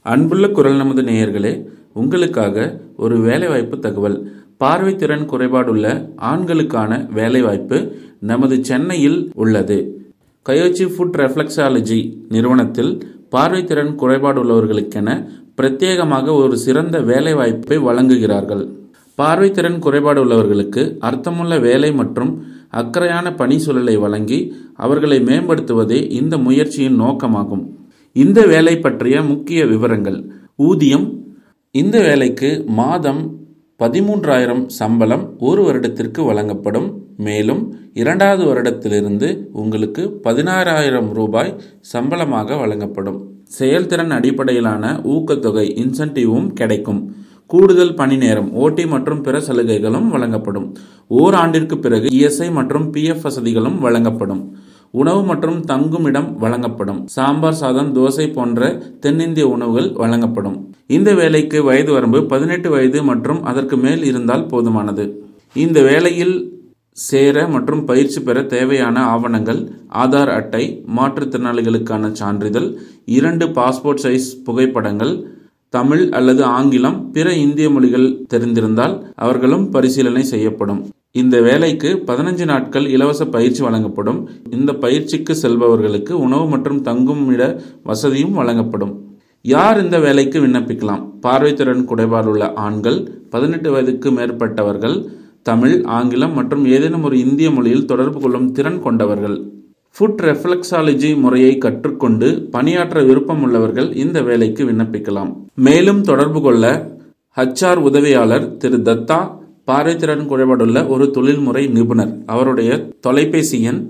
அன்புள்ள குரல் நமது நேயர்களே, உங்களுக்காக ஒரு வேலைவாய்ப்பு தகவல். பார்வைத்திறன் குறைபாடுள்ள ஆண்களுக்கான வேலைவாய்ப்பு நமது சென்னையில் உள்ளது. கயோச்சி ஃபுட் ரெஃப்ளெக்ஸாலஜி நிறுவனத்தில் பார்வைத்திறன் குறைபாடுள்ளவர்களுக்கென பிரத்யேகமாக ஒரு சிறந்த வேலைவாய்ப்பை வழங்குகிறார்கள். பார்வைத்திறன் குறைபாடு உள்ளவர்களுக்கு அர்த்தமுள்ள வேலை மற்றும் அக்கறையான பணி சூழலை வழங்கி அவர்களை மேம்படுத்துவதே இந்த முயற்சியின் நோக்கமாகும். இந்த வேலை பற்றிய முக்கிய விவரங்கள். ஊதியம். இந்த வேலைக்கு மாதம் 13,000 சம்பளம் 1 வருடத்திற்கு வழங்கப்படும். மேலும் 2வது வருடத்திலிருந்து உங்களுக்கு 16,000 ரூபாய் சம்பளமாக வழங்கப்படும். செயல்திறன் அடிப்படையிலான ஊக்கத்தொகை இன்சென்டிவும் கிடைக்கும். கூடுதல் பணி நேரம், ஓடி மற்றும் பிற சலுகைகளும் வழங்கப்படும். ஓராண்டிற்கு பிறகு இஎஸ்ஐ மற்றும் பிஎஃப் வசதிகளும் வழங்கப்படும். உணவு மற்றும் தங்குமிடம் வழங்கப்படும். சாம்பார் சாதம், தோசை போன்ற தென்னிந்திய உணவுகள் வழங்கப்படும். இந்த வேலைக்கு வயது வரம்பு 18 வயது மற்றும் அதற்கு மேல் இருந்தால் போதுமானது. இந்த வேலையில் சேர மற்றும் பயிற்சி பெற தேவையான ஆவணங்கள்: ஆதார் அட்டை, மாற்றுத்திறனாளிகளுக்கான சான்றிதழ், 2 பாஸ்போர்ட் சைஸ் புகைப்படங்கள், தமிழ் அல்லது ஆங்கிலம், பிற இந்திய மொழிகள் தெரிந்திருந்தால் அவர்களும் பரிசீலனை செய்யப்படும். இந்த வேலைக்கு 15 நாட்கள் இலவச பயிற்சி வழங்கப்படும். இந்த பயிற்சிக்கு செல்பவர்களுக்கு உணவு மற்றும் தங்குமிட வசதியும் வழங்கப்படும். யார் இந்த வேலைக்கு விண்ணப்பிக்கலாம்? பார்வைத்திறன் குறைபாடுள்ள ஆண்கள், 18 வயதுக்கு மேற்பட்டவர்கள், தமிழ், ஆங்கிலம் மற்றும் ஏதேனும் ஒரு இந்திய மொழியில் தொடர்பு கொள்ளும் திறன் கொண்டவர்கள். ஃபுட் ரெஃப்ளெக்ஸாலஜி முறையை கற்றுக்கொண்டு பணியாற்ற விருப்பம் உள்ளவர்கள் இந்த வேலைக்கு விண்ணப்பிக்கலாம். மேலும் தொடர்பு கொள்ள HR உதவியாளர் திரு தத்தா, பார்வைத்திறன் குறைபாடுள்ள ஒரு தொழில்முறை நிபுணர். அவருடைய தொலைபேசி எண்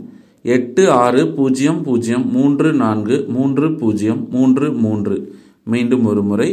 8600343033. மீண்டும் ஒரு முறை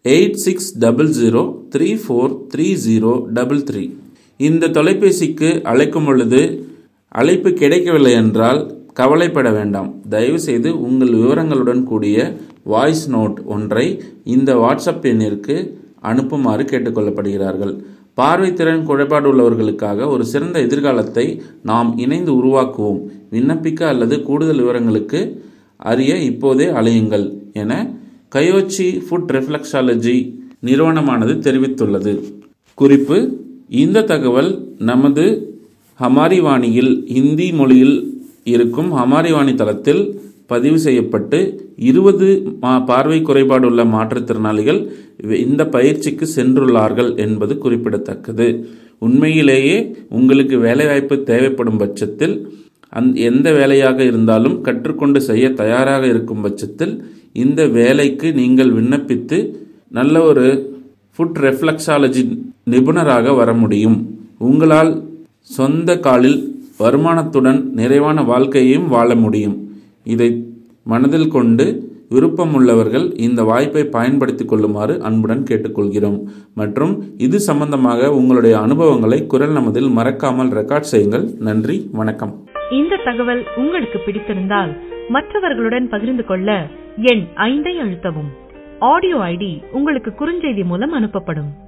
8600343033. இந்த தொலைபேசிக்கு அழைக்கும் பொழுது அழைப்பு கிடைக்கவில்லை என்றால் கவலைப்பட வேண்டாம். தயவு செய்து உங்கள் விவரங்களுடன் கூடிய வாய்ஸ் நோட் ஒன்றை இந்த வாட்ஸ்அப் எண்ணிற்கு அனுப்புமாறு கேட்டுக்கொள்ளப்படுகிறார்கள். பார்வைத்திறன் குறைபாடு உள்ளவர்களுக்காக ஒரு சிறந்த எதிர்காலத்தை நாம் இணைந்து உருவாக்குவோம். விண்ணப்பிக்க அல்லது கூடுதல் விவரங்களுக்கு அறிய இப்போதே அழையுங்கள் என கயோச்சி ஃபுட் ரெஃப்ளெக்ஸாலஜி நிறுவனமானது தெரிவித்துள்ளது. குறிப்பு: இந்த தகவல் நமது ஹமாரி வாணியில் ஹிந்தி மொழியில் இருக்கும் ஹமாரி வாணி தளத்தில் பதிவு செய்யப்பட்டு 20 பார்வை குறைபாடுள்ள மாற்றுத்திறனாளிகள் இந்த பயிற்சிக்கு சென்றுள்ளார்கள் என்பது குறிப்பிடத்தக்கது. உண்மையிலேயே உங்களுக்கு வேலைவாய்ப்பு தேவைப்படும் பட்சத்தில், எந்த வேலையாக இருந்தாலும் கற்றுக்கொண்டு செய்ய தயாராக இருக்கும் பட்சத்தில் இந்த வேலைக்கு நீங்கள் விண்ணப்பித்து நல்ல ஒரு ஃபுட் ரெஃப்ளெக்ஸாலஜி நிபுணராக வர முடியும். உங்களால் சொந்த காலில் வருமானத்துடன் நிறைவான வாழ்க்கையையும் வாழ முடியும். இதை மனதில் கொண்டு விருப்பமுள்ளவர்கள் இந்த வாய்ப்பை பயன்படுத்திக் கொள்ளுமாறு அன்புடன் கேட்டுக்கொள்கிறோம். மற்றும் இது சம்பந்தமாக உங்களுடைய அனுபவங்களை குரல் நமதில் மறக்காமல் ரெக்கார்ட் செய்யுங்கள். நன்றி, வணக்கம். இந்த தகவல் உங்களுக்கு பிடித்திருந்தால் மற்றவர்களுடன் பகிர்ந்து கொள்ள எண் 5 அழுத்தவும். ஆடியோ ஐடி உங்களுக்கு குறுஞ்செய்தி மூலம் அனுப்பப்படும்.